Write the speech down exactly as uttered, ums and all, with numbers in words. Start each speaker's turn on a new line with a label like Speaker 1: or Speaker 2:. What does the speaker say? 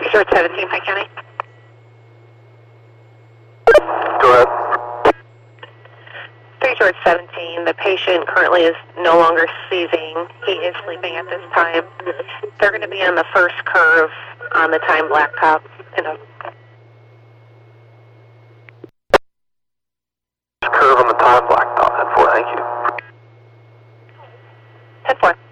Speaker 1: Short seventeen, Pike County.
Speaker 2: Go ahead.
Speaker 1: three short seventeen, the patient currently is no longer seizing. He is sleeping at this time. They're going to be on the first curve on the time blacktop. In a
Speaker 2: curve on the time blacktop. ten four, thank you.
Speaker 1: ten four.